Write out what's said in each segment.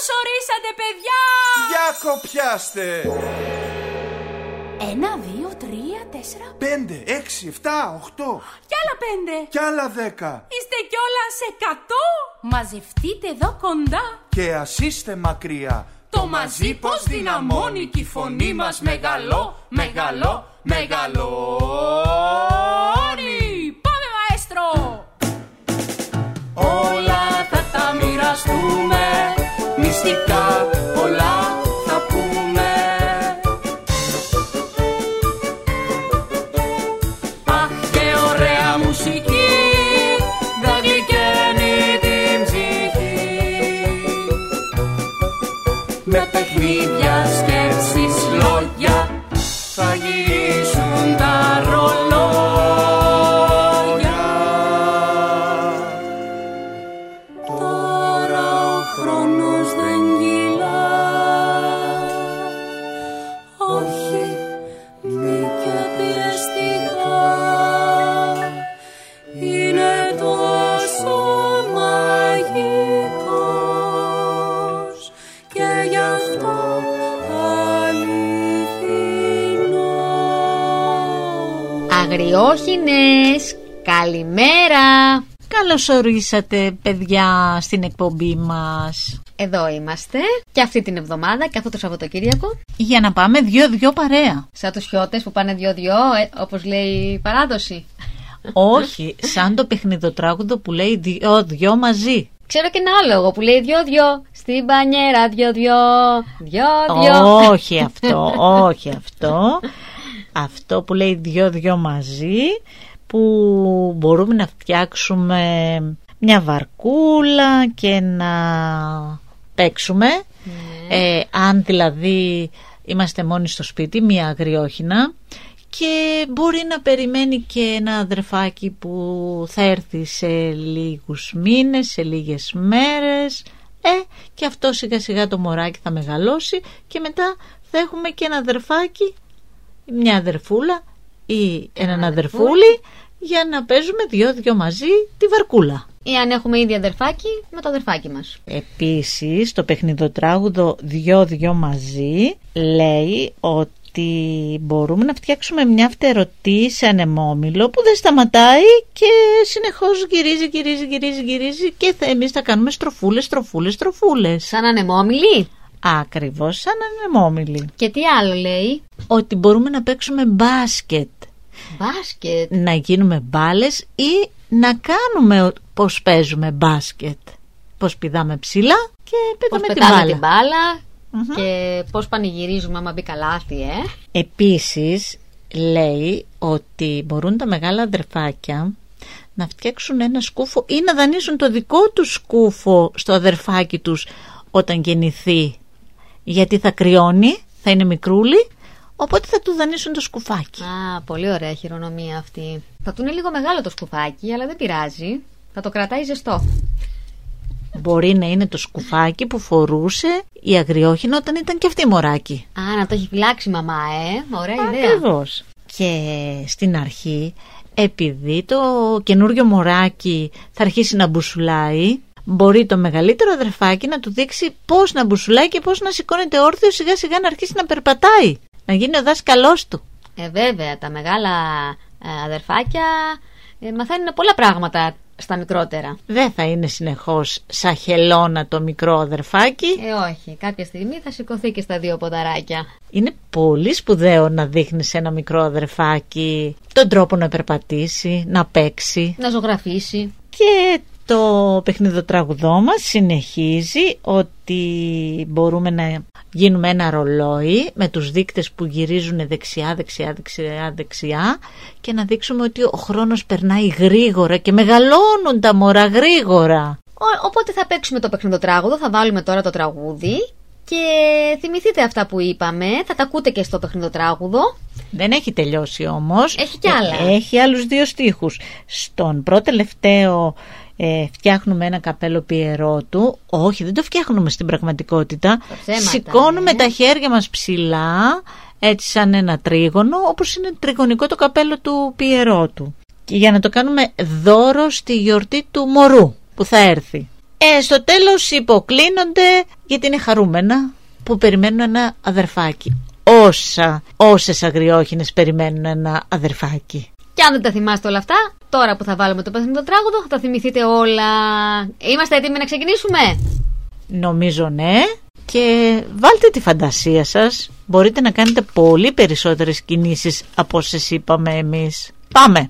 Καλώς ορίσατε, παιδιά! Για κοπιάστε! 1, 2, 3, 4, 5, 6, 7, 8. Κι άλλα 5. Κι άλλα 10. Είστε κιόλας 100. Μαζευτείτε εδώ κοντά. Και ας είστε μακριά. Το μαζί πως δυναμώνει κι η φωνή μας μεγαλώνει. Πάμε, μαέστρο! Όλα θα τα μοιραστούμε, μυστικά πολλά θα πούμε. Αχ, και ωραία μουσική, θα γλυκαίνει την ψυχή. Με παιχνίδια, σκέψεις, λόγια, θα γυρίσουν τα ρολόγια. Τώρα ο χρόνος δεν κυλά, όχι μη και πιεστικά. Είναι τόσο μαγικός και γι' αυτό αληθινό. Αγριόχινες, καλημέρα! Καλώς ορίσατε, παιδιά, στην εκπομπή μας. Εδώ είμαστε και αυτή την εβδομάδα και αυτό το Σαββατοκύριακο Για να πάμε 2-2 παρέα. σαν τους χιώτες που πάνε 2-2, όπως λέει η παράδοση. Όχι, σαν το παιχνιδοτράγουδο που λέει 2-2 μαζί. Ξέρω και ένα άλλο εγώ που λέει 2-2 στην μπανιέρα 2-2. Όχι αυτό, όχι αυτό. Αυτό που λέει 2-2 μαζί, που μπορούμε να φτιάξουμε μια βαρκούλα και να παίξουμε. Αν δηλαδή είμαστε μόνοι στο σπίτι, μια αγριόχινα, και μπορεί να περιμένει και ένα αδερφάκι που θα έρθει σε λίγους μήνες, σε λίγες μέρες, και αυτό σιγά σιγά το μωράκι θα μεγαλώσει και μετά θα έχουμε και ένα αδερφάκι, μια αδερφούλα ή έναν αδερφούλη, για να παίζουμε 2-2 μαζί τη βαρκούλα. Ή αν έχουμε ήδη αδερφάκι, με το αδερφάκι μας. Επίσης, το παιχνιδοτράγουδο 2-2 μαζί λέει ότι μπορούμε να φτιάξουμε μια φτερωτή σε ανεμόμυλο που δεν σταματάει και συνεχώς γυρίζει και εμείς θα κάνουμε στροφούλες. Σαν ανεμόμυλοι. Ακριβώς σαν ανεμόμυλοι. Και τι άλλο λέει? Ότι μπορούμε να παίξουμε μπάσκετ. Μπάσκετ. Να γίνουμε μπάλες ή να κάνουμε πως παίζουμε μπάσκετ. Πως πηδάμε ψηλά και Πώς πετάμε πετάμε την μπάλα. Και πώς πανηγυρίζουμε άμα μπει καλάθι, Επίσης λέει ότι μπορούν τα μεγάλα αδερφάκια να φτιάξουν ένα σκούφο ή να δανείσουν το δικό τους σκούφο στο αδερφάκι τους όταν γεννηθεί, γιατί θα κρυώνει, θα είναι μικρούλι, οπότε θα του δανείσουν το σκουφάκι. Α, πολύ ωραία χειρονομία αυτή. Θα του είναι λίγο μεγάλο το σκουφάκι, αλλά δεν πειράζει. Θα το κρατάει ζεστό. Μπορεί να είναι το σκουφάκι που φορούσε η αγριόχινα όταν ήταν και αυτή μωράκι. Α, να το έχει φυλάξει η μαμά, ωραία ιδέα. Ακριβώς. Και στην αρχή, επειδή το καινούριο μωράκι θα αρχίσει να μπουσουλάει, μπορεί το μεγαλύτερο αδερφάκι να του δείξει πώς να μπουσουλάει και πώς να σηκώνεται όρθιο, σιγά σιγά να αρχίσει να περπατάει. Να γίνει ο δάσκαλός του. Βέβαια, τα μεγάλα αδερφάκια μαθαίνουν πολλά πράγματα στα μικρότερα. Δεν θα είναι συνεχώς σαν χελώνα το μικρό αδερφάκι. Όχι, κάποια στιγμή θα σηκωθεί και στα 2 ποδαράκια. Είναι πολύ σπουδαίο να δείχνεις ένα μικρό αδερφάκι τον τρόπο να περπατήσει, να παίξει. Να ζωγραφίσει. Και το παιχνιδοτραγουδό μας συνεχίζει ότι μπορούμε να γίνουμε ένα ρολόι με τους δείκτες που γυρίζουν δεξιά και να δείξουμε ότι ο χρόνος περνάει γρήγορα και μεγαλώνουν τα μωρά γρήγορα. Οπότε θα παίξουμε το παιχνιδοτράγουδο, θα βάλουμε τώρα το τραγούδι και θυμηθείτε αυτά που είπαμε, θα τα ακούτε και στο παιχνιδοτράγουδο. Δεν έχει τελειώσει όμως. Έχει κι άλλα. Έχει άλλους 2 στίχους. Στον πρώτο τελευταίο φτιάχνουμε ένα καπέλο πιερότου. Όχι, δεν το φτιάχνουμε στην πραγματικότητα. Σηκώνουμε τα χέρια μας ψηλά, έτσι σαν ένα τρίγωνο, όπως είναι τριγωνικό το καπέλο του πιερότου. Και για να το κάνουμε δώρο στη γιορτή του μωρού που θα έρθει. Στο τέλος υποκλίνονται γιατί είναι χαρούμενα που περιμένουν ένα αδερφάκι. Όσες αγριόχινες περιμένουν ένα αδερφάκι. Και αν δεν τα θυμάστε όλα αυτά, τώρα που θα βάλουμε το πέθανο το τράγουδο θα τα θυμηθείτε όλα. Είμαστε έτοιμοι να ξεκινήσουμε? Νομίζω ναι. Και βάλτε τη φαντασία σας. Μπορείτε να κάνετε πολύ περισσότερες κινήσεις από όσες είπαμε εμείς. Πάμε!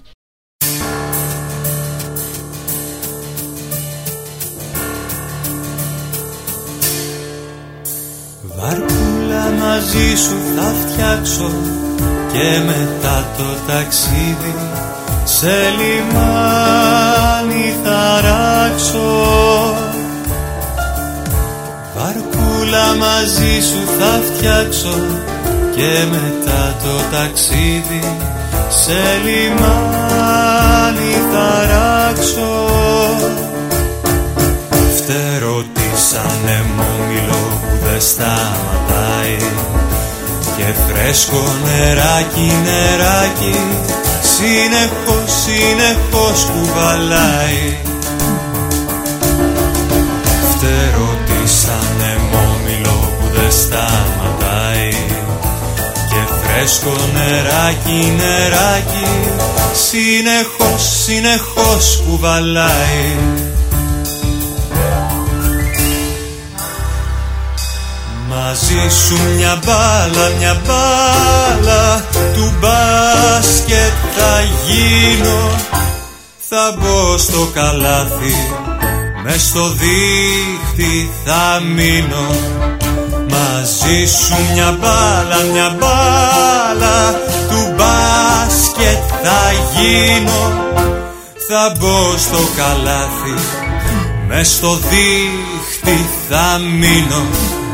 Βαρκούλα μαζί σου θα φτιάξω και μετά το ταξίδι σε λιμάνι θα ράξω. Βαρκούλα μαζί σου θα φτιάξω και μετά το ταξίδι σε λιμάνι θα ράξω. Φτερό της ανεμόμυλο που δεν σταματάει και φρέσκο νεράκι, νεράκι συνεχώς, συνεχώς κουβαλάει. Φτερό της ανεμόμυλο που δεν σταματάει και φρέσκο νεράκι, νεράκι συνεχώς, συνεχώς κουβαλάει. Μαζί σου μια μπάλα του μπάσκετ θα γίνω. Θα μπω στο καλάθι, μες στο δίχτυ θα μείνω. Μαζί σου μια μπάλα του μπάσκετ θα γίνω. Θα μπω στο καλάθι, μες στο δίχτυ θα μείνω.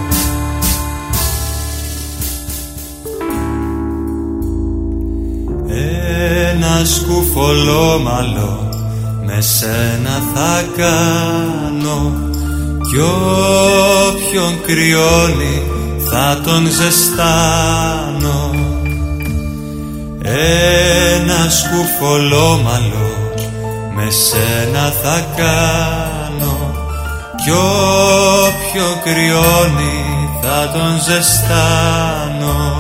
Ένα σκουφολόμαλο με σένα θα κάνω κι όποιον κρυώνει θα τον ζεστάνω. Ένα σκουφολόμαλο με σένα θα κάνω κι όποιον κρυώνει θα τον ζεστάνω.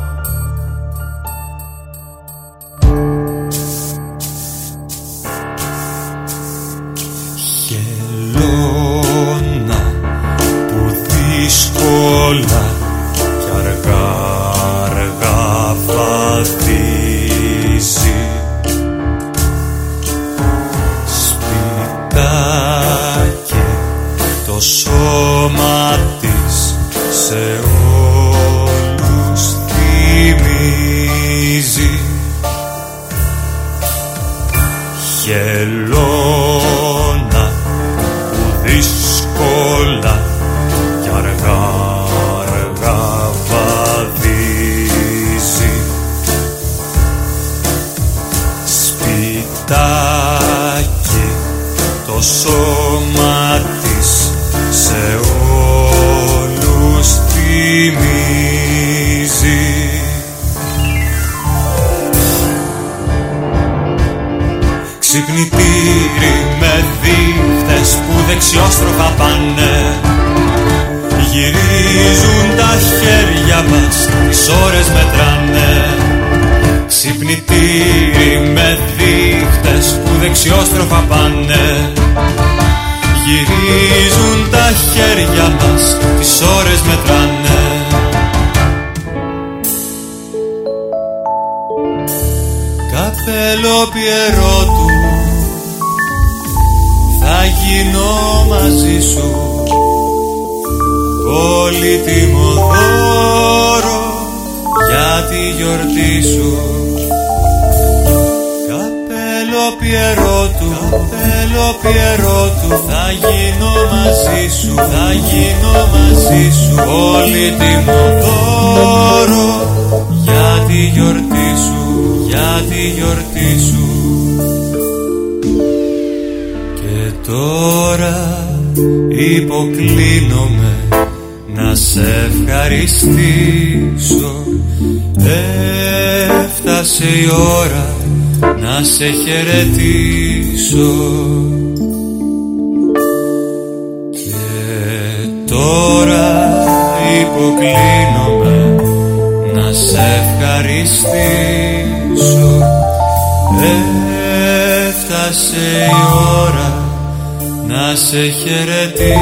Δύσκολα κι αργά αργά βαδίζει. Σπιτάκι το σώμα της σε όλους θυμίζει. Χελώνα που δύσκολα αργά αργά βαδίζει. Σπιτάκι το σώμα της σε όλους θυμίζει. Ξυπνητήρι με δείχτες που δεξιόστροφα πάνε. Γυρίζουν τα χέρια μας, τις ώρες μετράνε. Ξυπνητήρι με δείχτες που δεξιόστροφα πάνε. Γυρίζουν τα χέρια μας, τις ώρες μετράνε. Καπέλο Πιερότου θα γίνω μαζί σου. Πολύτιμο δώρο για τη γιορτή σου. Καπέλο Πιερότου θα γίνω μαζί σου. Θα γίνω μαζί σου. Πολύτιμο δώρο για τη γιορτή σου. Για τη γιορτή σου. Και τώρα υποκλίνομαι να σε ευχαριστήσω. Έφτασε η ώρα να σε χαιρετήσω. τώρα υποκλίνομαι να σε ευχαριστήσω. Έφτασε η ώρα να σε χαιρετήσω.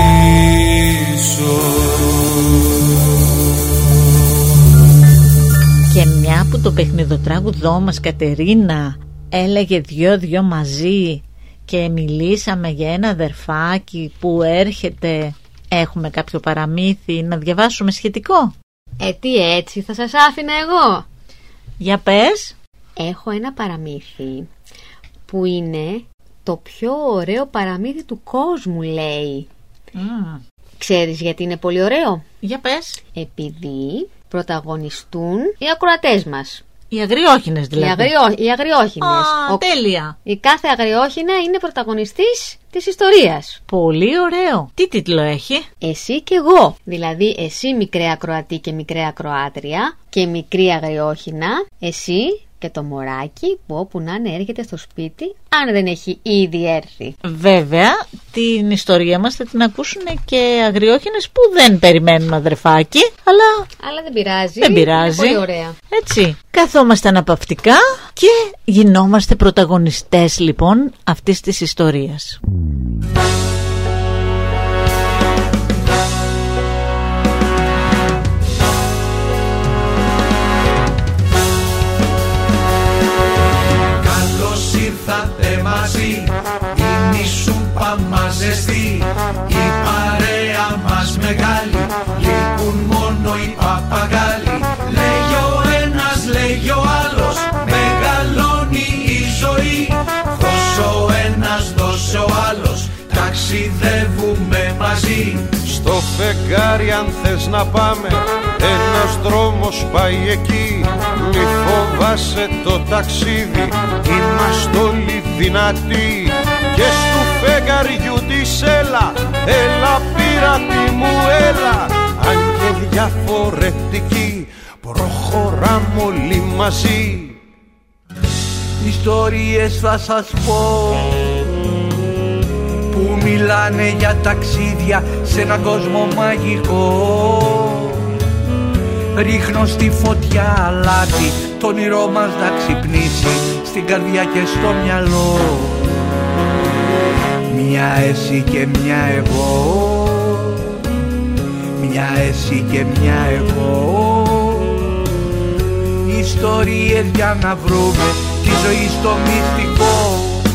Και μια που το παιχνιδοτράγουδό μας, Κατερίνα, έλεγε δυο μαζί και μιλήσαμε για ένα αδερφάκι που έρχεται, έχουμε κάποιο παραμύθι να διαβάσουμε σχετικό? Τι έτσι θα σας άφηνα εγώ? Για πες. Έχω ένα παραμύθι που είναι το πιο ωραίο παραμύθι του κόσμου, λέει. Ξέρεις γιατί είναι πολύ ωραίο? Για πες. Επειδή πρωταγωνιστούν οι ακροατές μας. Οι αγριόχινες δηλαδή. Οι αγριόχινες. Τέλεια. Η κάθε αγριόχινα είναι πρωταγωνιστής της ιστορίας. Πολύ ωραίο. Τι τίτλο έχει? Εσύ και εγώ. Δηλαδή εσύ μικρή ακροατή και μικρή ακροάτρια και μικρή αγριόχινα. Εσύ και το μωράκι που όπου να είναι έρχεται στο σπίτι, αν δεν έχει ήδη έρθει. Βέβαια, την ιστορία μας θα την ακούσουν και αγριόχινες που δεν περιμένουν αδερφάκι, αλλά δεν πειράζει. Δεν πειράζει. Είναι πολύ ωραία. Έτσι, καθόμαστε αναπαυτικά και γινόμαστε πρωταγωνιστές λοιπόν αυτής της ιστορίας. Ήρθατε μαζί, είναι η σούπα μας ζεστή, η παρέα μας μεγάλη, λείπουν μόνο οι παπαγάλοι. Λέγει ο ένας, λέγει ο άλλος, μεγαλώνει η ζωή. Δώσε ο ένας, δώσε ο άλλος, ταξιδεύουμε μαζί. Στο φεγγάρι αν θες να πάμε, ένας δρόμος πάει εκεί. Μη φοβάσαι το ταξίδι, είμαστε όλοι δυνατοί. Και στου φεγγαριού της έλα, έλα πειράτη μου έλα. Αν και διαφορετικοί, προχωράμε όλοι μαζί. Ιστορίες θα σας πω που μιλάνε για ταξίδια σε έναν κόσμο μαγικό. Ρίχνω στη φωτιά αλάτι, το όνειρό μας να ξυπνήσει στην καρδιά και στο μυαλό. Μια εσύ και μια εγώ, μια εσύ και μια εγώ. Ιστορίες για να βρούμε τη ζωή στο μυστικό.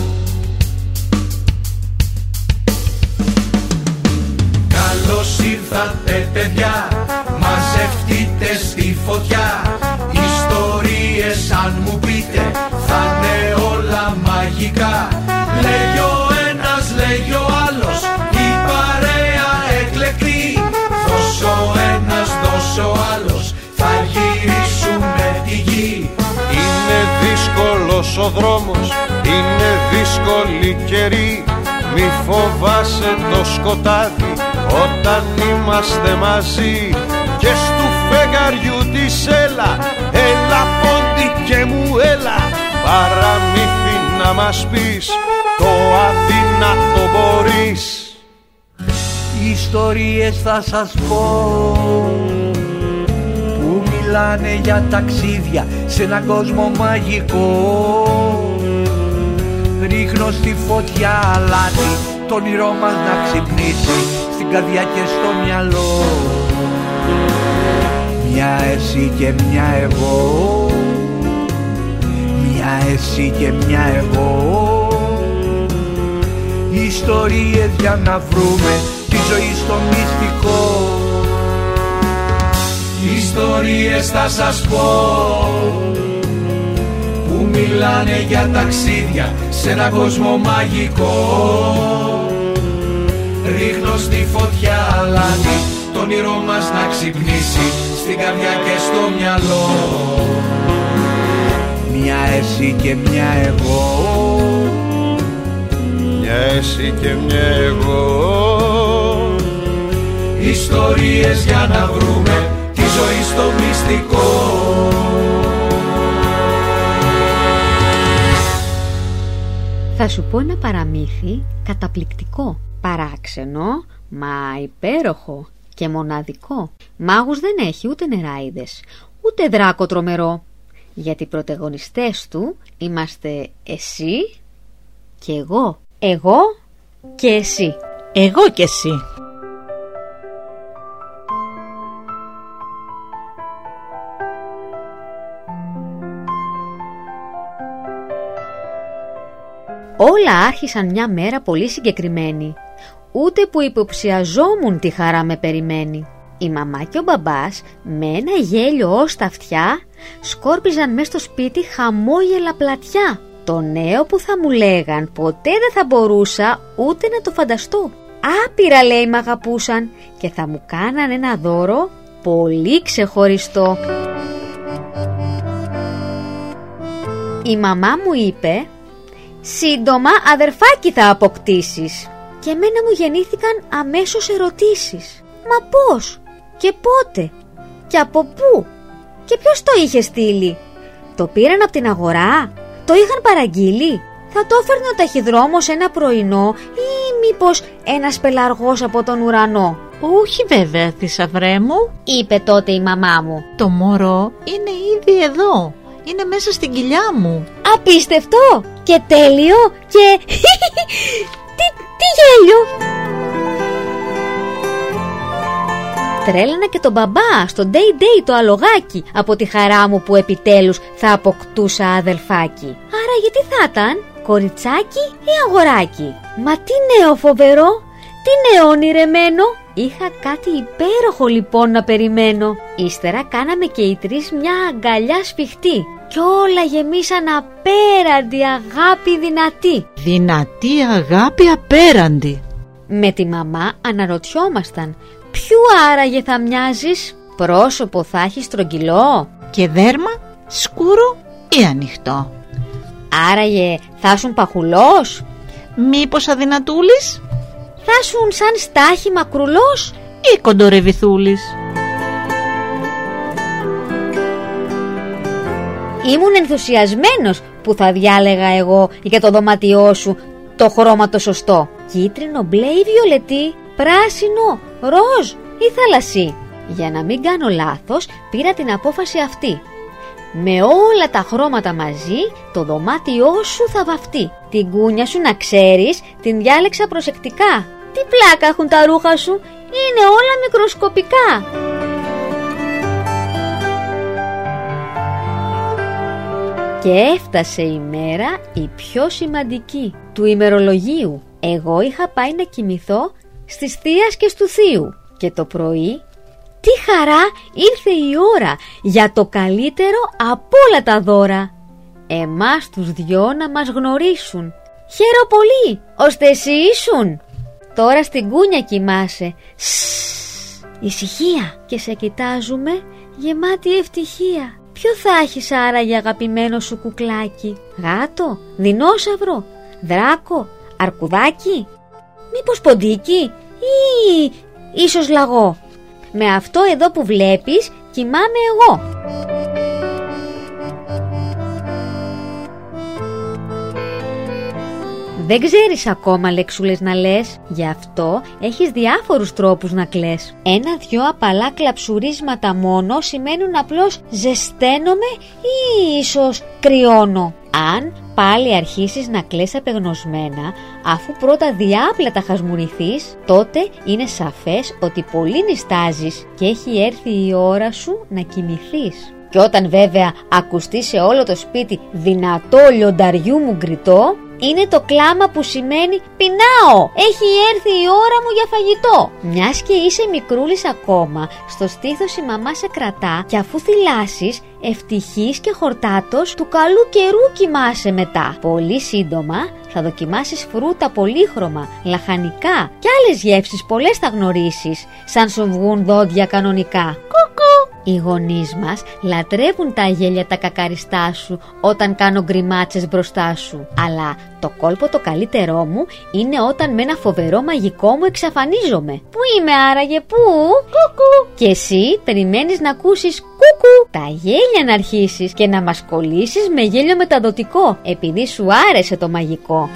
Καλώς ήρθατε παιδιά, μαζευτείτε στη φωτιά. Ιστορίες αν μου πείτε θα είναι όλα μαγικά. Λέγει ο ένας, λέγει ο άλλος, η παρέα εκλεκτή. Δώσε ο ένας, δώσε ο άλλος, θα γυρίσουμε τη γη. Είναι δύσκολος ο δρόμος, είναι δύσκολη καιρή. Μη φοβάσαι το σκοτάδι όταν είμαστε μαζί. Και στου φεγγαριού της έλα, έλα πόντι και μου έλα. Παραμύθι να μας πεις, το αδύνατο μπορείς. Ιστορίες θα σας πω που μιλάνε για ταξίδια σε έναν κόσμο μαγικό. Ρίχνω στη φωτιά αλάτι, το όνειρό μας να ξυπνήσει στην καρδιά και στο μυαλό. Μια εσύ και μια εγώ, μια εσύ και μια εγώ. Ιστορίες για να βρούμε τη ζωή στο μυστικό. Ιστορίες θα σας πω που μιλάνε για ταξίδια σε έναν κόσμο μαγικό. Ρίχνω στη φωτιά αλάτι, το όνειρό μας να ξυπνήσει στην καρδιά και στο μυαλό. Μια εσύ και μια εγώ, μια εσύ και μια εγώ. Ιστορίες για να βρούμε τη ζωή στο μυστικό. Θα σου πω ένα παραμύθι καταπληκτικό, παράξενο, μα υπέροχο και μοναδικό. Μάγους δεν έχει ούτε νεράιδες, ούτε δράκο τρομερό, γιατί οι πρωταγωνιστές του είμαστε εσύ και εγώ. Εγώ και εσύ. Εγώ και εσύ. Όλα άρχισαν μια μέρα πολύ συγκεκριμένη. Ούτε που υποψιαζόμουν τι χαρά με περιμένει. Η μαμά και ο μπαμπάς με ένα γέλιο ως τα αυτιά σκόρπιζαν μες στο σπίτι χαμόγελα πλατιά. Το νέο που θα μου λέγαν ποτέ δεν θα μπορούσα ούτε να το φανταστώ. Άπειρα λέει μ' αγαπούσαν και θα μου κάναν ένα δώρο πολύ ξεχωριστό. Η μαμά μου είπε «Σύντομα αδερφάκι θα αποκτήσεις». Και εμένα μου γεννήθηκαν αμέσως ερωτήσεις. Μα πώς και πότε και από πού και ποιος το είχε στείλει? Το πήραν από την αγορά? Το είχαν παραγγείλει? Θα το έφερνε ο ταχυδρόμος ένα πρωινό ή μήπως ένας πελαργός από τον ουρανό? Όχι βέβαια, θησαυρέ μου, είπε τότε η μαμά μου. Το μωρό είναι ήδη εδώ. Είναι μέσα στην κοιλιά μου. Απίστευτο και τέλειο και... τι γέλιο! Τρέλανα και τον μπαμπά στο day το αλογάκι από τη χαρά μου που επιτέλους θα αποκτούσα αδελφάκι. Άρα γιατί θα ήταν, κοριτσάκι ή αγοράκι? Μα τι νέο φοβερό, τι νέο ονειρεμένο. Είχα κάτι υπέροχο λοιπόν να περιμένω. Ύστερα κάναμε και οι τρεις μια αγκαλιά σφιχτή κι όλα γεμίσαν απέραντη αγάπη δυνατή. Δυνατή αγάπη απέραντη. Με τη μαμά αναρωτιόμασταν ποιου άραγε θα μοιάζεις? Πρόσωπο θα έχει στρογγυλό και δέρμα σκούρο ή ανοιχτό? Άραγε θα ήσουν παχουλός? Μήπως αδυνατούλης? Θα ήσουν σαν στάχη μακρουλός ή κοντορεβιθούλης? Ήμουν ενθουσιασμένος που θα διάλεγα εγώ για το δωμάτιό σου το χρώμα το σωστό. Κίτρινο, μπλε ή βιολετή, πράσινο, ροζ ή θαλασσί. Για να μην κάνω λάθος πήρα την απόφαση αυτή. Με όλα τα χρώματα μαζί το δωμάτιό σου θα βαφτεί. Την κούνια σου να ξέρεις την διάλεξα προσεκτικά. Τι πλάκα έχουν τα ρούχα σου, είναι όλα μικροσκοπικά. Και έφτασε η μέρα η πιο σημαντική του ημερολογίου. Εγώ είχα πάει να κοιμηθώ στις θείας και στου θείου. Και το πρωί, τι χαρά, ήρθε η ώρα για το καλύτερο από όλα τα δώρα. Εμάς τους δυο να μας γνωρίσουν. Χαίρο πολύ, ώστε εσύ ήσουν. Τώρα στην κούνια κοιμάσαι. Ησυχία. Και σε κοιτάζουμε γεμάτη ευτυχία. Ποιο θα έχεις άραγε αγαπημένο σου κουκλάκι? Γάτο, δεινόσαυρο, δράκο, αρκουδάκι? Μήπως ποντίκι ή ίσως λαγό? Με αυτό εδώ που βλέπεις κοιμάμαι εγώ. Δεν ξέρεις ακόμα λέξουλες να λες, γι' αυτό έχεις διάφορους τρόπους να κλαις. Ένα-δυο απαλά κλαψουρίσματα μόνο σημαίνουν απλώς ζεσταίνομαι ή ίσως κρυώνω. Αν πάλι αρχίσεις να κλαις απεγνωσμένα, αφού πρώτα διάπλατα χασμουρηθείς, τότε είναι σαφές ότι πολύ νηστάζεις και έχει έρθει η ώρα σου να κοιμηθείς. Και όταν βέβαια ακουστεί σε όλο το σπίτι δυνατό λιονταριού μου γκριτό, είναι το κλάμα που σημαίνει «Πεινάω! Έχει έρθει η ώρα μου για φαγητό!» Μιας και είσαι μικρούλης ακόμα, στο στήθος η μαμά σε κρατά και αφού θυλάσεις, ευτυχής και χορτάτος, του καλού καιρού κοιμάσαι μετά. Πολύ σύντομα θα δοκιμάσεις φρούτα πολύχρωμα, λαχανικά και άλλες γεύσεις πολλές θα γνωρίσεις, σαν σου βγουν δόντια κανονικά. Κουκου! Οι γονείς μας λατρεύουν τα γέλια τα κακαριστά σου όταν κάνω γκριμάτσες μπροστά σου. Αλλά το κόλπο το καλύτερό μου είναι όταν με ένα φοβερό μαγικό μου εξαφανίζομαι. Πού είμαι άραγε, πού? Κουκου! Και εσύ περιμένεις να ακούσεις κουκου, τα γέλια να αρχίσεις και να μας κολλήσεις με γέλιο μεταδοτικό, επειδή σου άρεσε το μαγικό.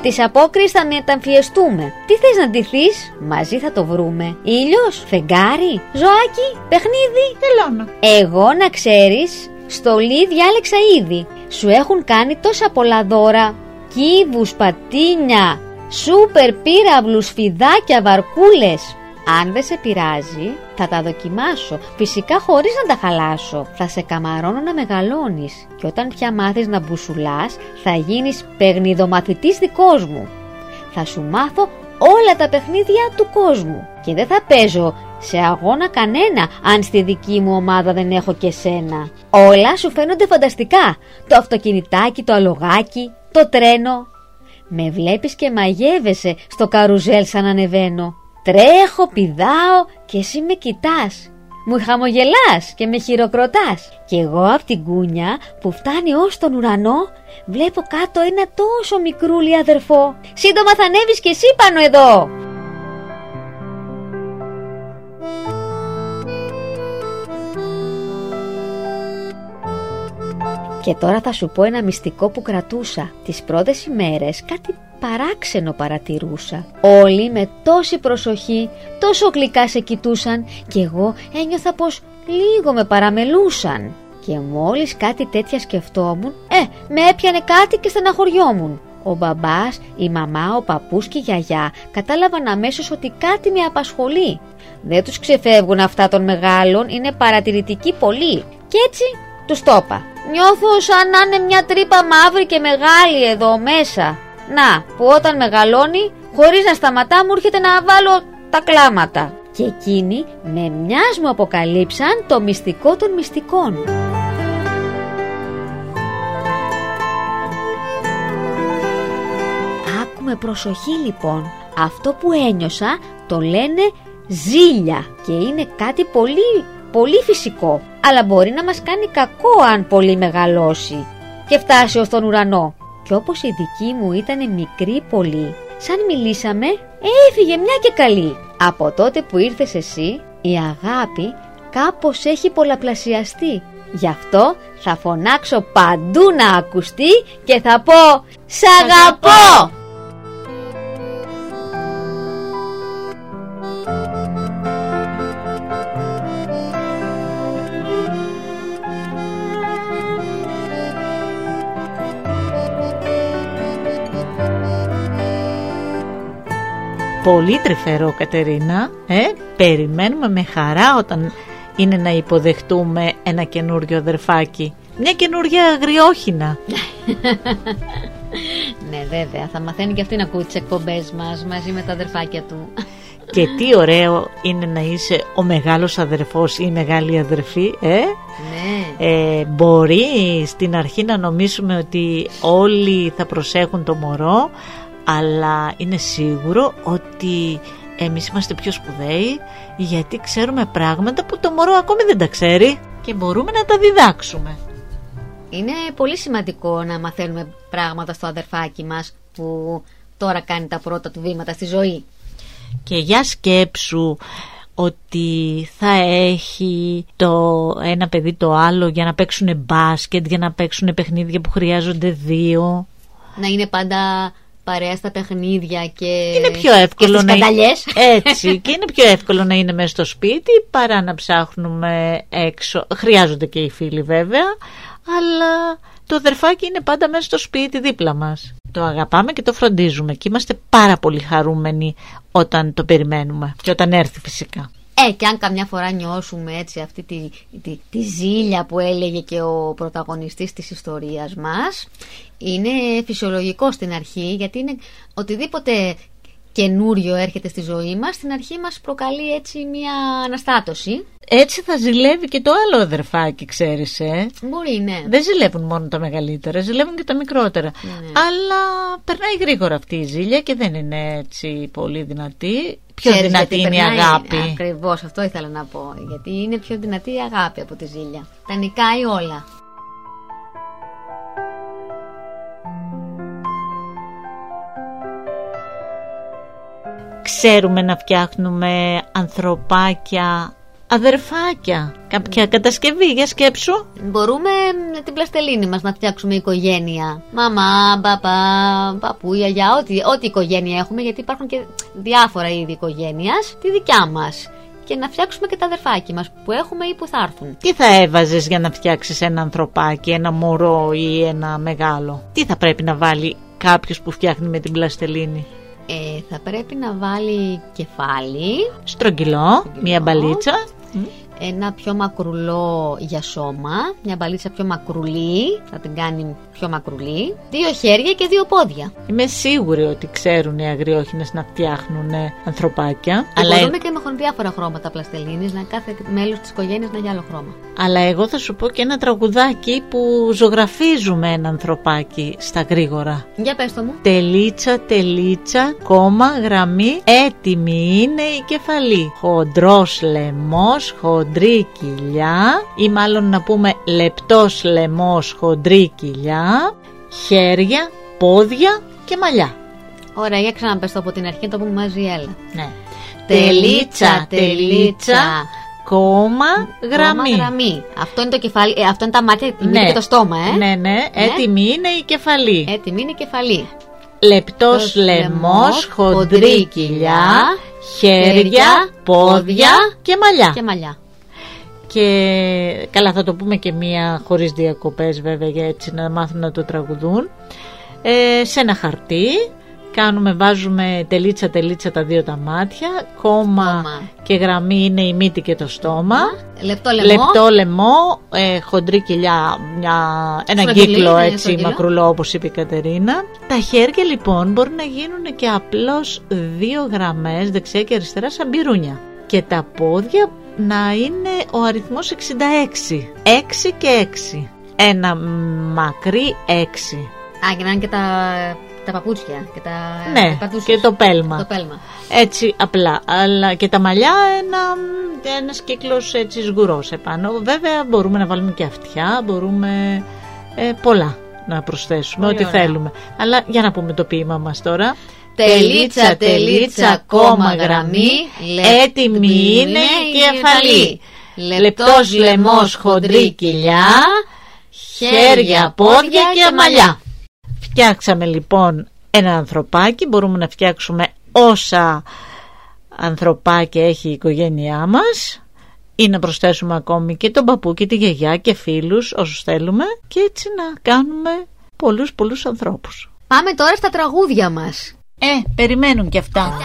Τις απόκριες θα μεταμφιεστούμε. Τι θες να ντυθείς? Μαζί θα το βρούμε. Ήλιος, φεγγάρι, ζωάκι, παιχνίδι. Τελώνα. Εγώ να ξέρεις, στολή διάλεξα ήδη. Σου έχουν κάνει τόσα πολλά δώρα. Κύβους, πατίνια, σούπερ πύραυλους, φιδάκια, βαρκούλες. Αν δεν σε πειράζει, θα τα δοκιμάσω, φυσικά χωρίς να τα χαλάσω. Θα σε καμαρώνω να μεγαλώνεις και όταν πια μάθεις να μπουσουλάς, θα γίνεις παιχνιδομαθητής δικός μου. Θα σου μάθω όλα τα παιχνίδια του κόσμου και δεν θα παίζω σε αγώνα κανένα αν στη δική μου ομάδα δεν έχω και σένα. Όλα σου φαίνονται φανταστικά, το αυτοκινητάκι, το αλογάκι, το τρένο. Με βλέπεις και μαγεύεσαι στο καρουζέλ σαν ανεβαίνω. Τρέχω, πηδάω και εσύ με κοιτάς. Μου χαμογελάς και με χειροκροτάς. Και εγώ απ' την κούνια που φτάνει ως τον ουρανό βλέπω κάτω ένα τόσο μικρούλι αδερφό. Σύντομα θα ανέβεις και εσύ πάνω εδώ. Και τώρα θα σου πω ένα μυστικό που κρατούσα. Τις πρώτες ημέρες κάτι παράξενο παρατηρούσα. Όλοι με τόση προσοχή, τόσο γλυκά σε κοιτούσαν και εγώ ένιωθα πως λίγο με παραμελούσαν. Και μόλις κάτι τέτοια σκεφτόμουν, με έπιανε κάτι και στεναχωριόμουν. Ο μπαμπάς, η μαμά, ο παππούς και η γιαγιά κατάλαβαν αμέσως ότι κάτι με απασχολεί. Δεν τους ξεφεύγουν αυτά των μεγάλων, είναι παρατηρητικοί πολύ. Και έτσι τους το είπα. Νιώθω σαν να είναι μια τρύπα μαύρη και μεγάλη εδώ μέσα. Να, που όταν μεγαλώνει, χωρίς να σταματά μου έρχεται να βάλω τα κλάματα. Και εκείνοι με μιας μου αποκαλύψαν το μυστικό των μυστικών. Άκου με προσοχή λοιπόν. Αυτό που ένιωσα το λένε ζήλια και είναι κάτι πολύ φυσικό. Αλλά μπορεί να μας κάνει κακό αν πολύ μεγαλώσει και φτάσει ως τον ουρανό. Και όπως η δική μου ήταν μικρή πολύ, σαν μιλήσαμε, έφυγε μια και καλή. Από τότε που ήρθες εσύ, η αγάπη κάπως έχει πολλαπλασιαστεί. Γι' αυτό θα φωνάξω παντού να ακουστεί και θα πω «Σ' αγαπώ!» Πολύ τρυφερό, Κατερίνα. Περιμένουμε με χαρά όταν είναι να υποδεχτούμε ένα καινούριο αδερφάκι. Μια καινούρια αγριόχινα. Ναι, βέβαια, θα μαθαίνει και αυτή να ακούει τις εκπομπές μας μαζί με τα αδερφάκια του. Και τι ωραίο είναι να είσαι ο μεγάλος αδερφός ή η μεγάλη αδερφή. Ναι. Μπορεί στην αρχή να νομίσουμε ότι όλοι θα προσέχουν το μωρό, αλλά είναι σίγουρο ότι εμείς είμαστε πιο σπουδαίοι, γιατί ξέρουμε πράγματα που το μωρό ακόμη δεν τα ξέρει και μπορούμε να τα διδάξουμε. Είναι πολύ σημαντικό να μαθαίνουμε πράγματα στο αδερφάκι μας που τώρα κάνει τα πρώτα του βήματα στη ζωή. Και για σκέψου ότι θα έχει το ένα παιδί το άλλο για να παίξουν μπάσκετ, για να παίξουν παιχνίδια που χρειάζονται δύο. Να είναι πάντα παρέα στα παιχνίδια και είναι πιο εύκολο και στις έτσι, και είναι πιο εύκολο να είναι μέσα στο σπίτι παρά να ψάχνουμε έξω. Χρειάζονται και οι φίλοι βέβαια, αλλά το αδερφάκι είναι πάντα μέσα στο σπίτι δίπλα μας. Το αγαπάμε και το φροντίζουμε και είμαστε πάρα πολύ χαρούμενοι όταν το περιμένουμε και όταν έρθει φυσικά. Και αν καμιά φορά νιώσουμε έτσι αυτή τη ζήλια που έλεγε και ο πρωταγωνιστής της ιστορίας μας, είναι φυσιολογικό στην αρχή, γιατί είναι οτιδήποτε καινούριο έρχεται στη ζωή μας, στην αρχή μας προκαλεί έτσι μια αναστάτωση. Έτσι θα ζηλεύει και το άλλο αδερφάκι, ξέρεις. Μπορεί, ναι. Δεν ζηλεύουν μόνο τα μεγαλύτερα, ζηλεύουν και τα μικρότερα. Ναι. Αλλά περνάει γρήγορα αυτή η ζήλια και δεν είναι έτσι πολύ δυνατή. Πιο δυνατή είναι η αγάπη. Ακριβώς, αυτό ήθελα να πω. Γιατί είναι πιο δυνατή η αγάπη από τη ζήλια. Τα νικάει όλα. Ξέρουμε να φτιάχνουμε ανθρωπάκια αδερφάκια, κάποια κατασκευή, για σκέψου. Μπορούμε την πλαστελίνη μας να φτιάξουμε οικογένεια. Μαμά, παπά, παππού, γιαγιά, ό,τι οικογένεια έχουμε, γιατί υπάρχουν και διάφορα είδη οικογένειας, τη δικιά μας. Και να φτιάξουμε και τα αδερφάκια μας που έχουμε ή που θα έρθουν. Τι θα έβαζες για να φτιάξεις ένα ανθρωπάκι, ένα μωρό ή ένα μεγάλο? Τι θα πρέπει να βάλει κάποιος που φτιάχνει με την πλαστελίνη? Θα πρέπει να βάλει κεφάλι, στρογγυλό, μια μπαλίτσα, ένα πιο μακρουλό για σώμα, μια μπαλίτσα πιο μακρουλή, θα την κάνει πιο μακρουλή, 2 χέρια και 2 πόδια. Είμαι σίγουρη ότι ξέρουν οι αγριόχινες να φτιάχνουν ανθρωπάκια. Αλλά μπορούμε και με διάφορα χρώματα πλαστελίνης, να κάθε μέλος της οικογένειας να έχει άλλο χρώμα. Αλλά εγώ θα σου πω και ένα τραγουδάκι που ζωγραφίζουμε ένα ανθρωπάκι στα γρήγορα. Για πες το μου. Τελίτσα, τελίτσα, κόμμα, γραμμή, έτοιμη είναι η κεφαλή. Χοντρός λαιμός, χοντρή κοιλιά, ή μάλλον να πούμε λεπτός λαιμός, χοντρή κοιλιά, χέρια, πόδια και μαλλιά. Ωραία, για ξαναπες το από την αρχή, το πούμε μαζί, έλα. Ναι. Τελίτσα, τελίτσα, κόμμα, γραμμή. Αυτό είναι το κεφάλι, αυτό είναι τα μάτια, είναι και το στόμα, Ναι, έτοιμη είναι η κεφαλή. Έτοιμη είναι η κεφαλή. Λεπτός λαιμός, χοντρή κοιλιά, χέρια, πόδια και μαλλιά. Και καλά, θα το πούμε και μία χωρίς διακοπές βέβαια, για έτσι να μάθουν να το τραγουδούν. Σε ένα χαρτί βάζουμε τελίτσα τελίτσα τα 2 τα μάτια, κόμμα και γραμμή είναι η μύτη και το στόμα, λεπτό λαιμό, χοντρή κοιλιά, ένα κύκλο έτσι μακρουλό όπως είπε η Κατερίνα. Τα χέρια λοιπόν μπορούν να γίνουν και απλώς 2 γραμμές δεξιά και αριστερά σαν πυρούνια, και τα πόδια να είναι ο αριθμός 66, 6 και 6, ένα μακρύ 6. Και να είναι και τα παπούτσια και τα πατούσες. Και το πέλμα. Έτσι απλά. Αλλά και τα μαλλιά ένας κύκλος έτσι σγουρός επάνω. Βέβαια μπορούμε να βάλουμε και αυτιά, μπορούμε πολλά να προσθέσουμε, ό,τι θέλουμε. Αλλά για να πούμε το ποίημα μας τώρα. Τελίτσα, τελίτσα, κόμμα, γραμμή, έτοιμη είναι η κεφαλή. Λεπτός λαιμός, χοντρή κοιλιά, χέρια, πόδια και μαλλιά. Φτιάξαμε λοιπόν ένα ανθρωπάκι, μπορούμε να φτιάξουμε όσα ανθρωπάκια έχει η οικογένειά μας, ή να προσθέσουμε ακόμη και τον παππού και τη γιαγιά και φίλους όσους θέλουμε, και έτσι να κάνουμε πολλούς ανθρώπους. Πάμε τώρα στα τραγούδια μας. Περιμένουν κι αυτά.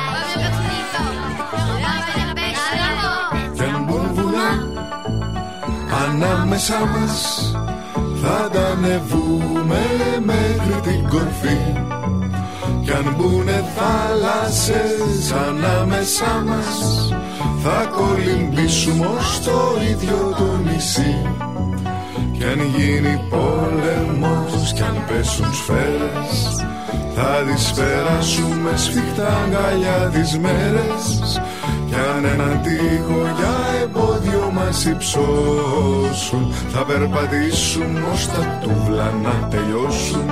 Κι αν μπουν βουνά ανάμεσά μας, θα τα ανεβούμε μέχρι την κορφή. Κι αν μπουνε θάλασσες ανάμεσά μας, θα κολυμπήσουμε ως το ίδιο το νησί. Κι αν γίνει πόλεμος, κι αν πέσουν σφαίρες, θα τις περάσουμε σφιχτά αγκαλιά τις μέρες. Κι αν έναν τοίχο για εμπόδιο μας υψώσουν, θα περπατήσουν ως τα τούβλα να τελειώσουν.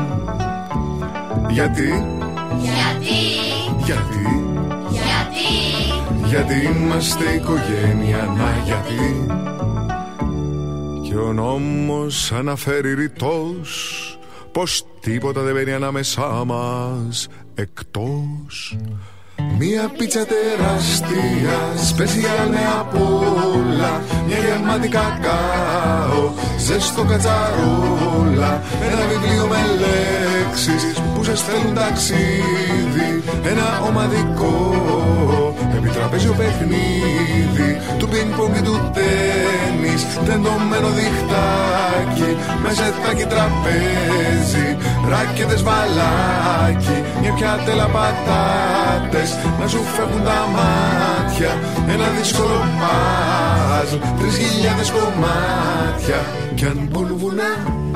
Γιατί είμαστε οικογένεια, γιατί. Και ο νόμος αναφέρει ρητός πως τίποτα δεν μπαίνει ανάμεσά μας εκτός μία πίτσα τεράστια, σπεσιάλ με απ' όλα, μια γεμάτη κακάο, ζεστό κατσαρόλα, ένα βιβλίο με λέξεις που σε στέλνουν ταξίδι, ένα ομαδικό επιτραπέζιο παιχνίδι, του πινκ-πονγκ και του τένις, τεντωμένο διχτάκι, με ζετάκι τραπέζι, ράκετες βαλάκι, μια πιάτελα πατάτες, να σου φεύγουν τα μάτια, ένα δύσκολο παζλ, 3.000 κομμάτια. Κι αν μπουν βουνά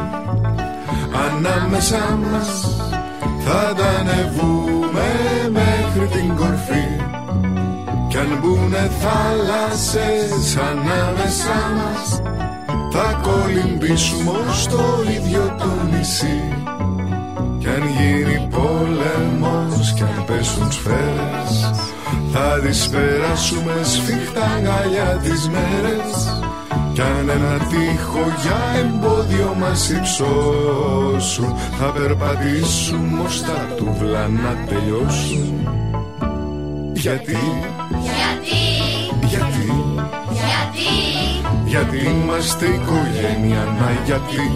ανάμεσά μας, θα τα ανεβούμε μέχρι την κορφή. Κι αν μπουνε θάλασσες ανάμεσά μας, θα κολυμπήσουμε ως το ίδιο το νησί. Κι αν γίνει πόλεμος, κι αν πέσουν σφαίρες θα τις περάσουμε σφιχτά αγκαλιά τις μέρες. Κι αν ένα τείχο για εμπόδιο μας υψώσουν θα περπατήσουμε ως τα τούβλα να τελειώσουν. Γιατί είμαστε οικογένεια, να γιατί.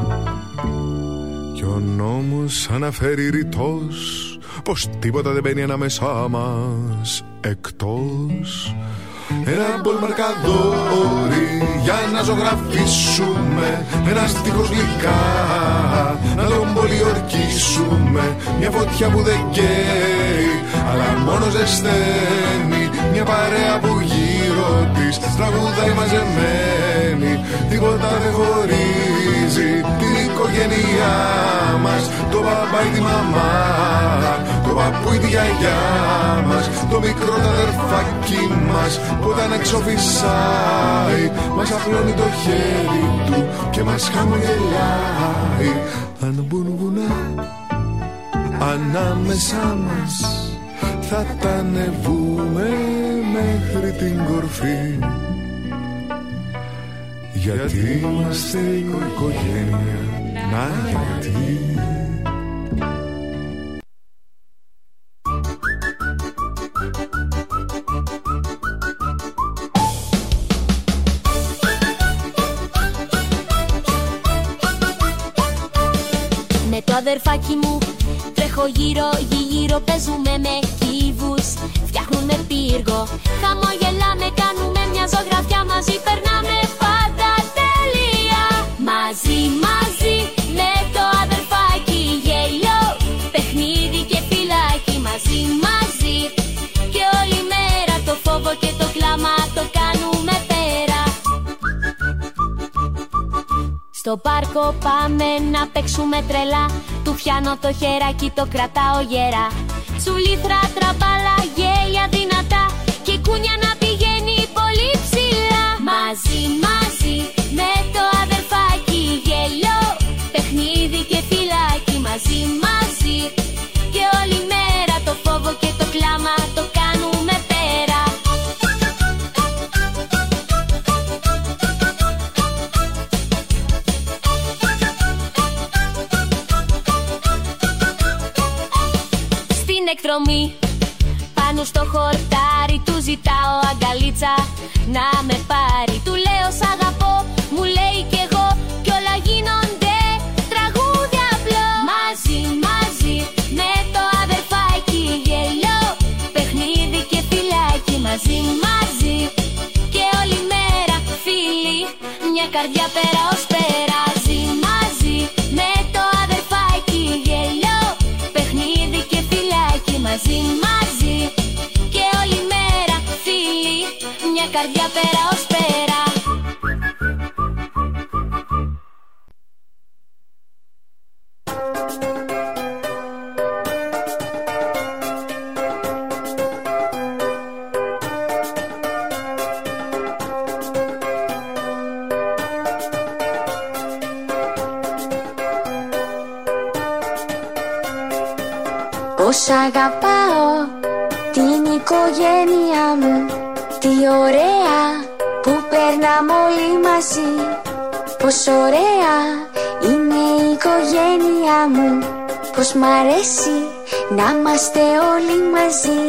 Κι ο νόμος αναφέρει ρητός πως τίποτα δεν μπαίνει ανάμεσά μας εκτός ένα μπολμαρκαδόρι για να ζωγραφίσουμε ένα στίχος γλυκά, να τον πολιορκήσουμε. Μια φωτιά που δεν καίει αλλά μόνο ζεσταίνει, μια παρέα που γύρω της τραγουδάει μαζεμένη. Τίποτα δεν χωρίζει την οικογένειά μας, το μπαμπά ή τη μαμά, το παππού ή τη γιαγιά μας, το μικρό το αδερφάκι μας που όταν έξω φυσάει μας απλώνει το χέρι του και μας χαμογελάει. Αν μπουν βουνά ανάμεσά μας θα τα ανεβούμε μέχρι την κορφή, γιατί είμαστε οικογένεια, να γιατί. Με το αδερφάκι μου τρέχω γύρω, παίζουμε με κύβους, φτιάχνουμε πύργο, χαμογελάμε, κάνουμε μια ζωγραφιά, μαζί περνάμε πάντα τέλεια. Μαζί με το αδερφάκι, γέλιο, παιχνίδι και φυλάκι. Μαζί και όλη μέρα το φόβο και το κλάμα το κάνουμε πέρα. Στο πάρκο πάμε να παίξουμε τρελά, του πιάνω το χεράκι, το κρατάω γερά. Τσουλήθρα, τραμπάλα, γέλια δυνατά και κούνια να πηγαίνει πολύ ψηλά. Μαζί με το αδερφάκι, γέλιο, παιχνίδι και φυλάκι. Μαζί και όλη μέρα το φόβο και το κλάμα το κάνουμε πέρα. Εκδρομή πάνω στο χορτάρι του ζητάω αγκαλίτσα να με πάρει. Του λέω σ' αγαπώ, μου λέει κι εγώ κι όλα γίνονται τραγούδια απλό. Μαζί με το αδερφάκι, γελιό, παιχνίδι και φυλάκι. Μαζί και όλη μέρα φίλοι, μια καρδιά πέρα ως πέρα. Μαζί με το αδερφάκι, γελιό, παιχνίδι και φυλάκι. Μαζί και όλη μέρα φίλοι, μια καρδιά πέρα ως πέρα. Πώς αγαπάω την οικογένειά μου, τι ωραία που περνάμε όλοι μαζί. Πώς ωραία είναι η οικογένειά μου, πως μ' αρέσει να είμαστε όλοι μαζί.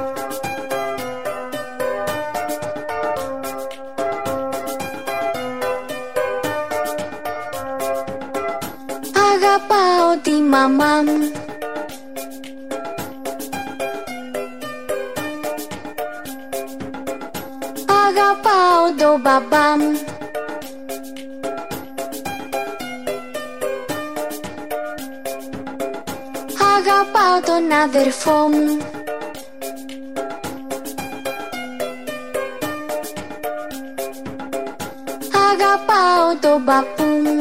Αγαπάω τη μαμά μου, αγαπάω τον μπαμπά μου, αγαπάω τον αδερφό μου, αγαπάω τον παππού μου,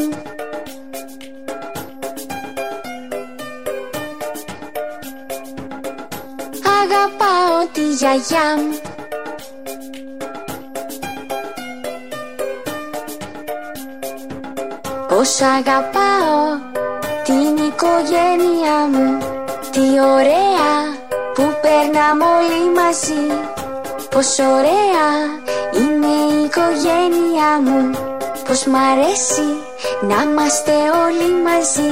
αγαπάω τη γιαγιά μου, πως αγαπάω την οικογένειά μου, τι ωραία περνάμε όλοι μαζί. Πως ωραία είναι η οικογένειά μου. Πως μ' αρέσει να είμαστε όλοι μαζί.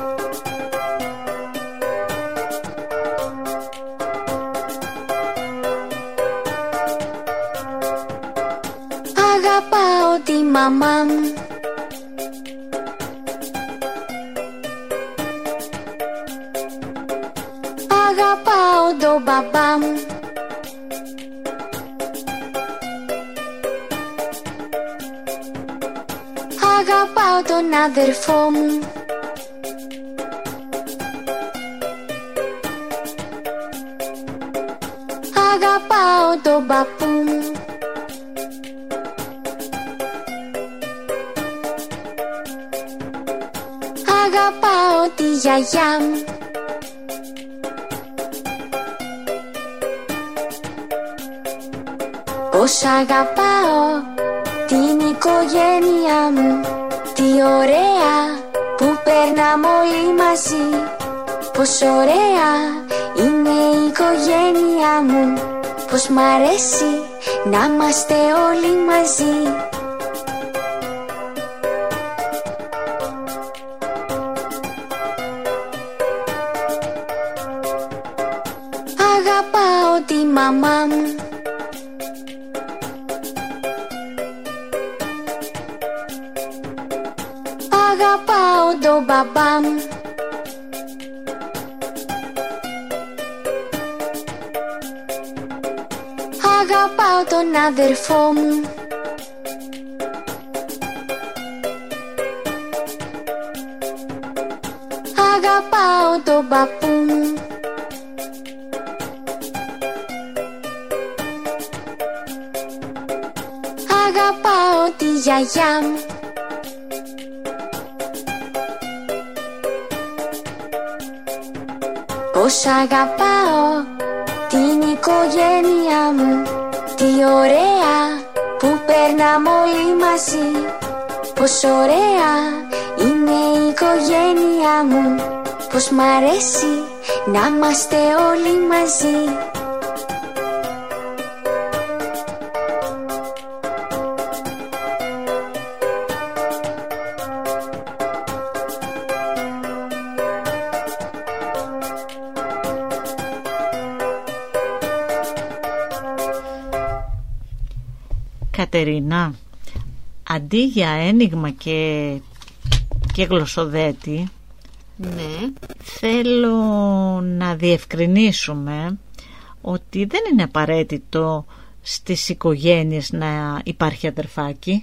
Αγαπάω τη μαμά μου. Αγαπάω τον μπαμπά μου. Αγαπάω τον αδερφό μου. Αγαπάω τον παππού μου. Αγαπάω τη γιαγιά μου. Πως αγαπάω την οικογένειά μου. Τι ωραία που περνάμε όλοι μαζί. Πως ωραία είναι η οικογένειά μου. Πως μ' αρέσει να είμαστε όλοι μαζί. Αγαπάω τη μαμά μου. Αγαπάω τον μπαμπά μου. Αγαπάω τον αδερφό μου. Αγαπάω τον παππού μου. Αγαπάω τη γιαγιά μου. Πως αγαπάω την οικογένειά μου. Τι ωραία που περνάμε όλοι μαζί. Πως ωραία είναι η οικογένειά μου. Πως μ' αρέσει να είμαστε όλοι μαζί. Κατερίνα, αντί για ένιγμα και γλωσσοδέτη, Ναι. θέλω να διευκρινίσουμε ότι δεν είναι απαραίτητο στις οικογένειες να υπάρχει αδερφάκι.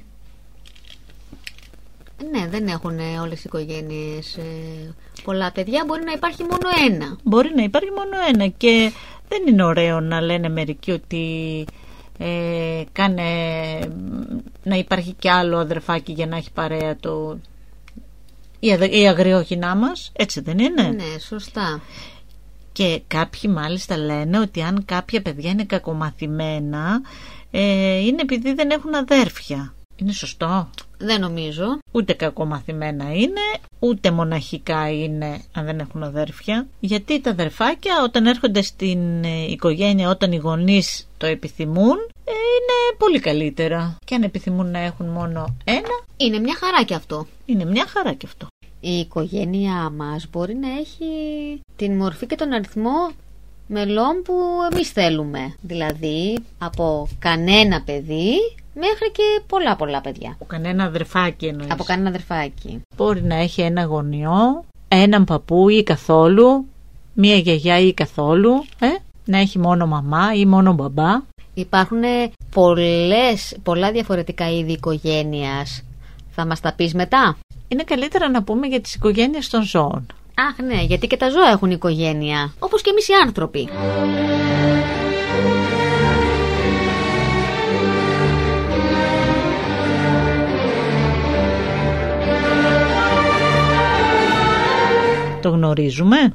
Ναι, δεν έχουν όλες οι οικογένειες πολλά παιδιά. Μπορεί να υπάρχει μόνο ένα. Μπορεί να υπάρχει μόνο ένα και δεν είναι ωραίο να λένε μερικοί ότι κάνε να υπάρχει κι άλλο αδερφάκι για να έχει παρέα η αγριόχινά μας. Έτσι δεν είναι? Ναι, σωστά. Και κάποιοι μάλιστα λένε ότι αν κάποια παιδιά είναι κακομαθημένα είναι επειδή δεν έχουν αδέρφια. Είναι σωστό? Δεν νομίζω. Ούτε κακομαθημένα είναι, ούτε μοναχικά είναι αν δεν έχουν αδέρφια. Γιατί τα αδερφάκια όταν έρχονται στην οικογένεια, όταν οι γονείς το επιθυμούν, είναι πολύ καλύτερα. Και αν επιθυμούν να έχουν μόνο ένα, είναι μια χαρά και αυτό. Είναι μια χαρά και αυτό. Η οικογένειά μας μπορεί να έχει την μορφή και τον αριθμό μελών που εμείς θέλουμε. Δηλαδή από κανένα παιδί μέχρι και πολλά παιδιά. Από κανένα αδερφάκι εννοείς? Από κανένα αδερφάκι. Μπορεί να έχει ένα γονιό, έναν παππού ή καθόλου, μία γιαγιά ή καθόλου, να έχει μόνο μαμά ή μόνο μπαμπά. Υπάρχουν πολλά διαφορετικά είδη οικογένειας. Θα μας τα πεις μετά? Είναι καλύτερα να πούμε για τις οικογένειες των ζώων. Αχ ναι, γιατί και τα ζώα έχουν οικογένεια, όπως και εμείς οι άνθρωποι. Το γνωρίζουμε?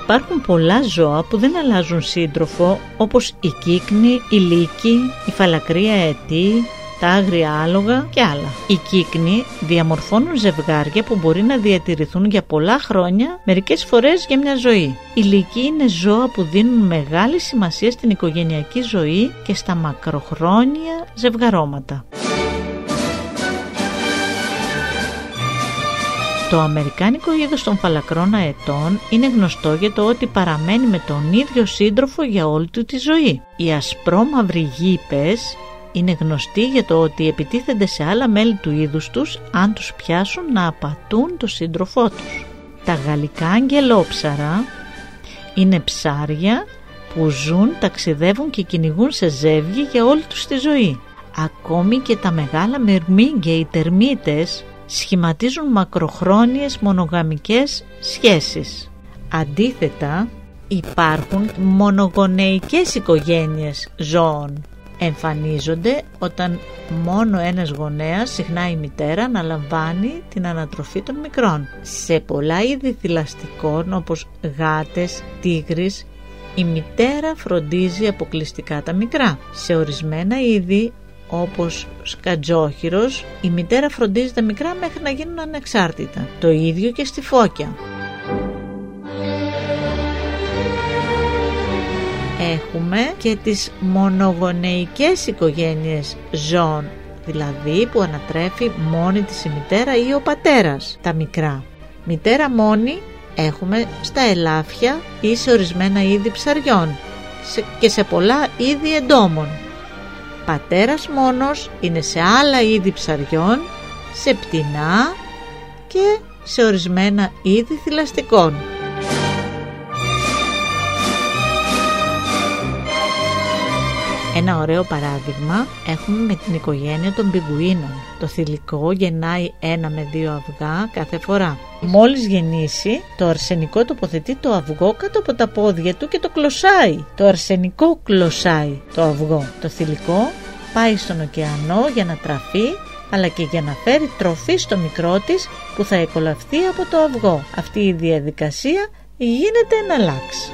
Υπάρχουν πολλά ζώα που δεν αλλάζουν σύντροφο, όπως η κύκνη, η λύκη, η φαλακρία αετή, τα άγρια άλογα και άλλα. Οι κύκνοι διαμορφώνουν ζευγάρια που μπορεί να διατηρηθούν για πολλά χρόνια, μερικές φορές για μια ζωή. Οι λύκοι είναι ζώα που δίνουν μεγάλη σημασία στην οικογενειακή ζωή και στα μακροχρόνια ζευγαρώματα. Το αμερικάνικο είδος των φαλακρών αετών είναι γνωστό για το ότι παραμένει με τον ίδιο σύντροφο για όλη του τη ζωή. Οι ασπρόμαυροι γήπες είναι γνωστοί για το ότι επιτίθενται σε άλλα μέλη του είδους τους αν τους πιάσουν να απατούν το σύντροφό τους. Τα γαλλικά αγγελόψαρα είναι ψάρια που ζουν, ταξιδεύουν και κυνηγούν σε ζεύγη για όλη τους τη ζωή. Ακόμη και τα μεγάλα μυρμήγκια, οι τερμίτες, σχηματίζουν μακροχρόνιες μονογαμικές σχέσεις. Αντίθετα, υπάρχουν μονογονεϊκές οικογένειες ζώων. Εμφανίζονται όταν μόνο ένας γονέας, συχνά η μητέρα, αναλαμβάνει την ανατροφή των μικρών. Σε πολλά είδη θηλαστικών όπως γάτες, τίγρης, η μητέρα φροντίζει αποκλειστικά τα μικρά. Σε ορισμένα είδη όπως σκατζόχυρος, η μητέρα φροντίζει τα μικρά μέχρι να γίνουν ανεξάρτητα. Το ίδιο και στη φώκια. Έχουμε και τις μονογονεϊκές οικογένειες ζώων, δηλαδή που ανατρέφει μόνη της η μητέρα ή ο πατέρας τα μικρά. Μητέρα μόνη έχουμε στα ελάφια ή σε ορισμένα είδη ψαριών και σε πολλά είδη εντόμων. Πατέρας μόνος είναι σε άλλα είδη ψαριών, σε πτηνά και σε ορισμένα είδη θηλαστικών. Ένα ωραίο παράδειγμα έχουμε με την οικογένεια των πιγκουίνων. Το θηλυκό γεννάει 1 με 2 αυγά κάθε φορά. Μόλις γεννήσει, το αρσενικό τοποθετεί το αυγό κάτω από τα πόδια του και το κλωσάει. Το αρσενικό κλωσάει το αυγό. Το θηλυκό πάει στον ωκεανό για να τραφεί, αλλά και για να φέρει τροφή στο μικρό της που θα εκολαφθεί από το αυγό. Αυτή η διαδικασία γίνεται ένα λάξ.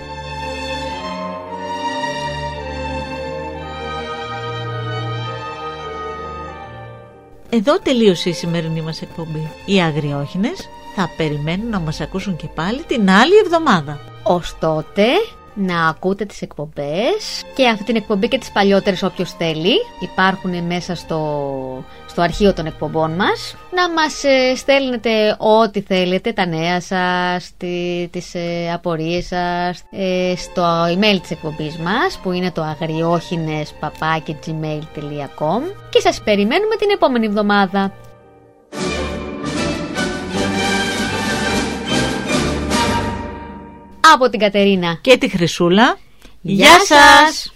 Εδώ τελείωσε η σημερινή μας εκπομπή. Οι αγριόχινες θα περιμένουν να μας ακούσουν και πάλι την άλλη εβδομάδα. Ως τότε να ακούτε τις εκπομπές και αυτή την εκπομπή και τις παλιότερες όποιος θέλει. Υπάρχουν μέσα στο αρχείο των εκπομπών μας. Να μας στέλνετε ό,τι θέλετε, τα νέα σας, τις απορίες σας, στο email της εκπομπής μας που είναι το agriόχινες@gmail.com και σας περιμένουμε την επόμενη εβδομάδα. Από την Κατερίνα και τη Χρυσούλα. Γεια σας!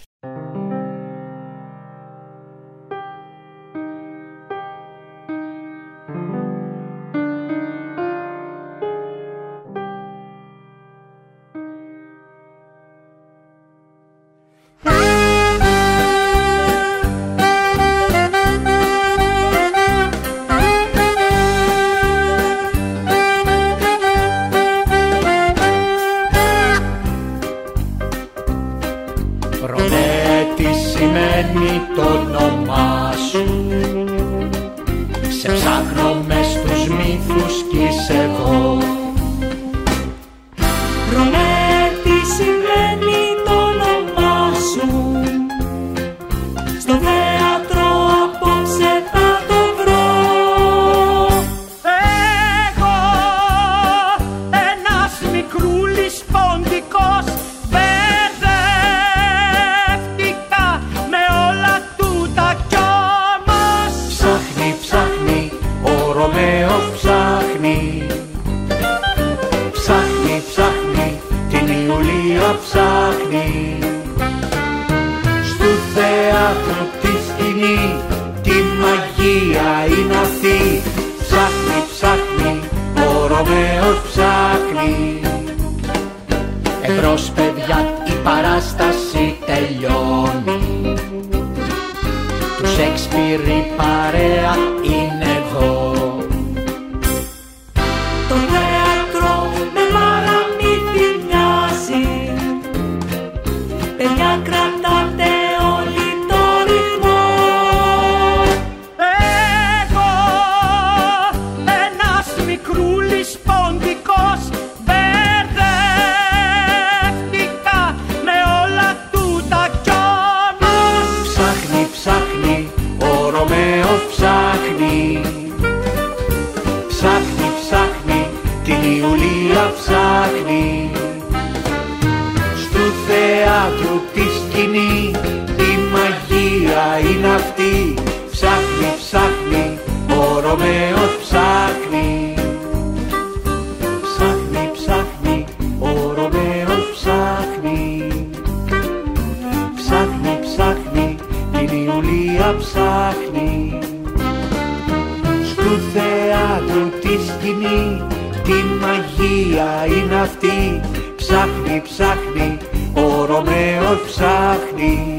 Το όνομά σου σε ψάχνω μες στους μύθους κι είσαι εδώ. Ρωμέ, τι σημαίνει το όνομά σου? Στο θέατρο απόψε θα το βρω. Εγώ ένας μικρούλης ποντικός ψάχνει στου θέατρου τη σκηνή, τη μαγεία είναι αυτή. Ψάχνει, ψάχνει, ο Ρωμαίος ψάχνει. Εμπρός παιδιά, η παράσταση τελειώνει. Του Σέξπιρ η παρέα είναι εδώ. Το θέατρο με παραμύθι μοιάζει. παιδιά κρατάτε όλοι το ρυθμό. Εγώ ένας μικρούλης ποντικός μπερδεύτηκα με όλα τούτα κι όμως ψάχνει, ψάχνει, ο Ρωμαίος ψάχνει. Ψάχνει, ψάχνει, την Ιουλία ψάχνει. Στου θεάτρου τη σκηνή, η μαγεία είναι αυτή. Ψάχνει, ψάχνει, ο Ρωμαίος ψάχνει. Ψάχνει, ψάχνει, ο Ρωμαίος ψάχνει. Ψάχνει, ψάχνει, την Ιουλία ψάχνει. Στου θεάτρου τη σκηνή, τη μαγεία είναι αυτή. Ψάχνει, ψάχνει, ο Ρωμαίος ψάχνει.